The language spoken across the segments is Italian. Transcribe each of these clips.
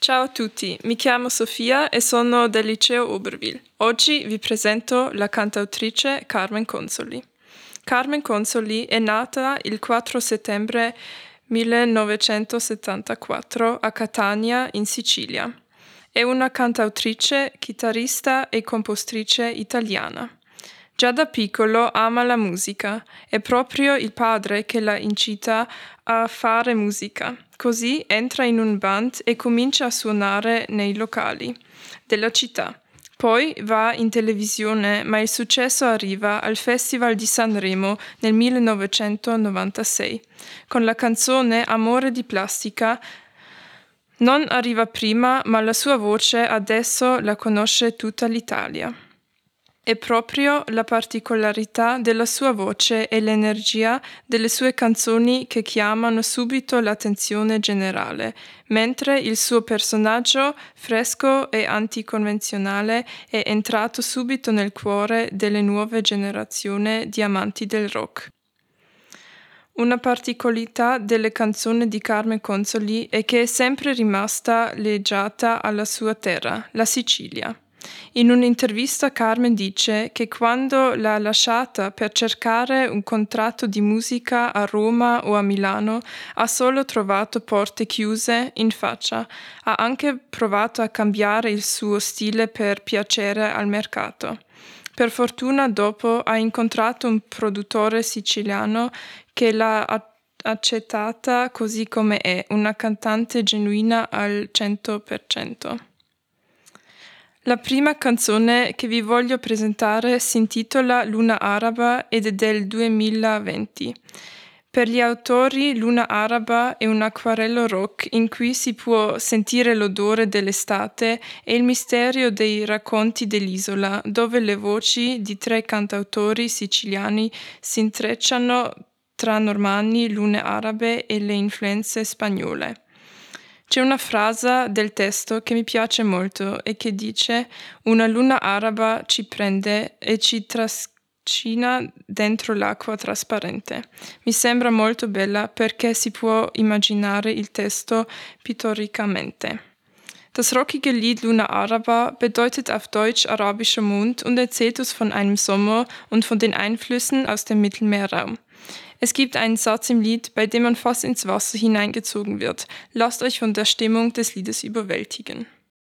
Ciao a tutti, mi chiamo Sofia e sono del liceo Oberville. Oggi vi presento la cantautrice Carmen Consoli. Carmen Consoli è nata il 4 settembre 1974 a Catania, in Sicilia. È una cantautrice, chitarrista e compositrice italiana. Già da piccolo ama la musica, è proprio il padre che la incita a fare musica. Così entra in un band e comincia a suonare nei locali della città. Poi va in televisione, ma il successo arriva al Festival di Sanremo nel 1996. Con la canzone Amore di plastica non arriva prima, ma la sua voce adesso la conosce tutta l'Italia. È proprio la particolarità della sua voce e l'energia delle sue canzoni che chiamano subito l'attenzione generale, mentre il suo personaggio, fresco e anticonvenzionale, è entrato subito nel cuore delle nuove generazioni di amanti del rock. Una particolarità delle canzoni di Carmen Consoli è che è sempre rimasta legata alla sua terra, la Sicilia. In un'intervista Carmen dice che quando l'ha lasciata per cercare un contratto di musica a Roma o a Milano ha solo trovato porte chiuse in faccia. Ha anche provato a cambiare il suo stile per piacere al mercato. Per fortuna dopo ha incontrato un produttore siciliano che l'ha accettata così come è, una cantante genuina al 100%. La prima canzone che vi voglio presentare si intitola Luna Araba ed è del 2020. Per gli autori Luna Araba è un acquarello rock in cui si può sentire l'odore dell'estate e il mistero dei racconti dell'isola, dove le voci di 3 cantautori siciliani si intrecciano tra normanni, lune arabe e le influenze spagnole. C'è una frase del testo che mi piace molto e che dice: una luna araba ci prende e ci trascina dentro l'acqua trasparente. Mi sembra molto bella perché si può immaginare il testo pittoricamente. Das rockige Lied Luna Araba bedeutet auf Deutsch arabischer Mond und erzählt uns von einem Sommer und von den Einflüssen aus dem Mittelmeerraum. Es gibt einen Satz im Lied, bei dem man fast ins Wasser hineingezogen wird. Lasst euch von der Stimmung des Liedes überwältigen.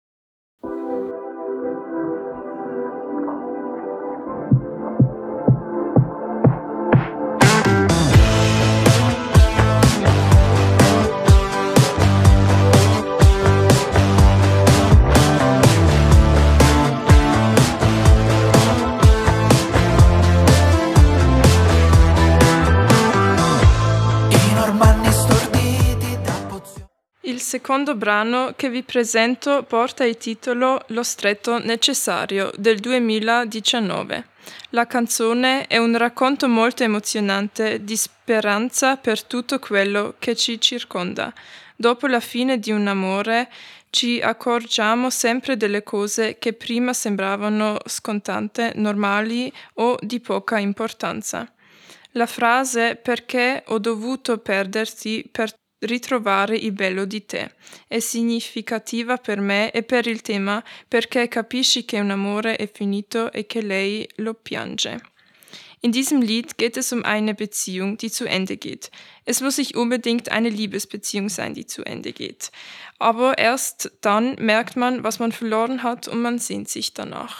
Il secondo brano che vi presento porta il titolo Lo stretto necessario del 2019. La canzone è un racconto molto emozionante di speranza per tutto quello che ci circonda. Dopo la fine di un amore ci accorgiamo sempre delle cose che prima sembravano scontate, normali o di poca importanza. La frase "perché ho dovuto perderti per ritrovare il bello di te" è significativa per me e per il tema, perché capisci che un amore è finito e che lei lo piange. In diesem Lied geht es um eine Beziehung, die zu Ende geht. Es muss nicht unbedingt eine Liebesbeziehung sein, die zu Ende geht. Aber erst dann merkt man, was man verloren hat, und man sehnt sich danach.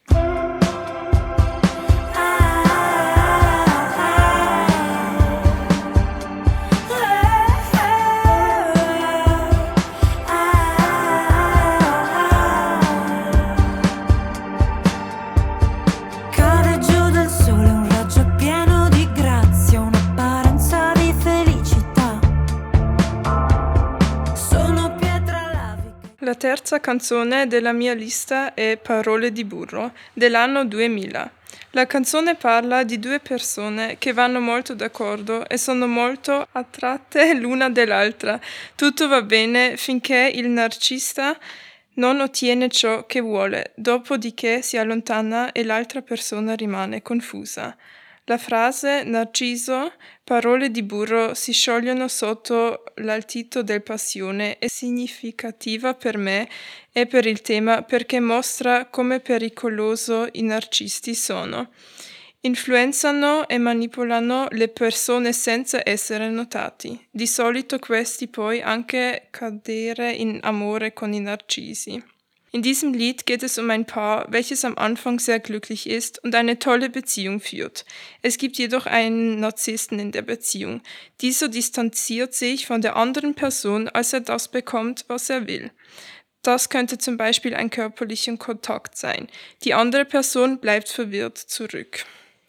La terza canzone della mia lista è Parole di burro, dell'anno 2000. La canzone parla di 2 persone che vanno molto d'accordo e sono molto attratte l'una dall'altra. Tutto va bene finché il narcisista non ottiene ciò che vuole, dopodiché si allontana e l'altra persona rimane confusa. La frase Narciso parole di Burro si sciogliono sotto l'altito del passione è significativa per me e per il tema perché mostra come pericoloso i narcisisti sono. Influenzano e manipolano le persone senza essere notati. Di solito questi poi anche cadere in amore con i Narcisi. In diesem Lied geht es um ein Paar, welches am Anfang sehr glücklich ist und eine tolle Beziehung führt. Es gibt jedoch einen Narzissten in der Beziehung. Dieser distanziert sich von der anderen Person, als er das bekommt, was er will. Das könnte zum Beispiel ein körperlicher Kontakt sein. Die andere Person bleibt verwirrt zurück.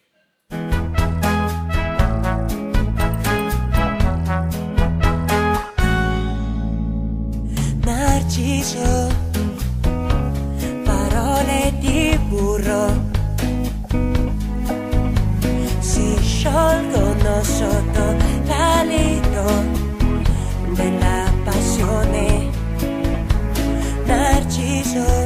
Narciso, parole di burro si sciolgono sotto l'alito della passione. Narciso.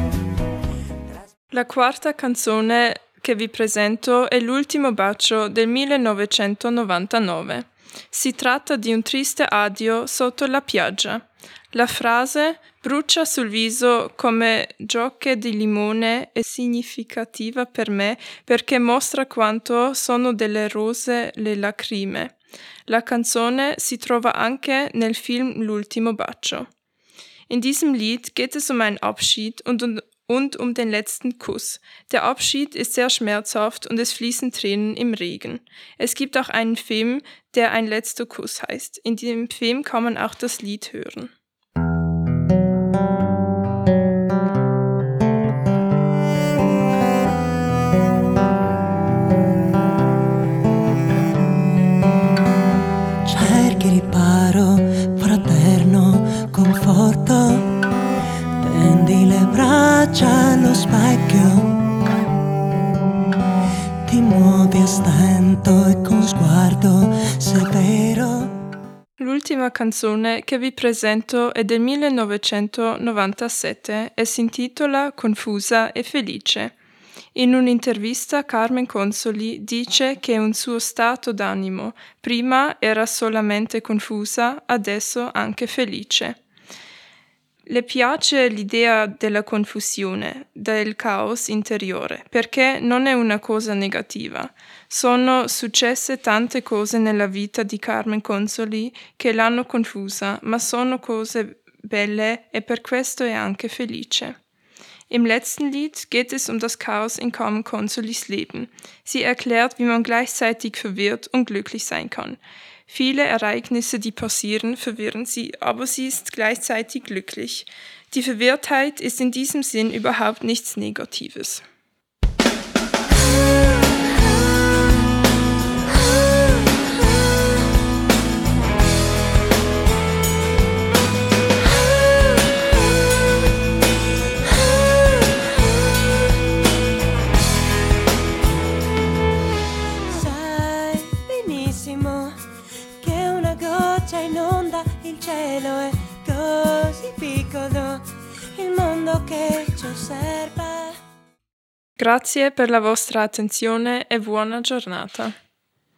La quarta canzone che vi presento è L'ultimo bacio del 1999. Si tratta di un triste addio sotto la piaggia. La frase brucia sul viso come giocche di limone è significativa per me perché mostra quanto sono delle rose le lacrime. La canzone si trova anche nel film L'ultimo bacio. In diesem Lied geht es um einen Abschied und um den letzten Kuss. Der Abschied ist sehr schmerzhaft und es fließen Tränen im Regen. Es gibt auch einen Film, der Ein letzter Kuss heißt. In dem Film kann man auch das Lied hören. Cerchi riparo, fraterno, conforto, tendi le braccia allo specchio, ti muovi a stento e con sguardo severo. L'ultima canzone che vi presento è del 1997 e si intitola Confusa e felice. In un'intervista Carmen Consoli dice che è un suo stato d'animo. Prima era solamente confusa, adesso anche felice. Le piace l'idea della confusione, del caos interiore, perché non è una cosa negativa. Sono successe tante cose nella vita di Carmen Consoli che l'hanno confusa, ma sono cose belle e per questo è anche felice. Im letzten Lied geht es um das Chaos in Carmen Consolis Leben. Sie erklärt, wie man gleichzeitig verwirrt und glücklich sein kann. Viele Ereignisse, die passieren, verwirren sie, aber sie ist gleichzeitig glücklich. Die Verwirrtheit ist in diesem Sinn überhaupt nichts Negatives. Sai benissimo che una goccia inonda il cielo è così piccolo il mondo che ci osserva. Grazie per la vostra attenzione e buona giornata.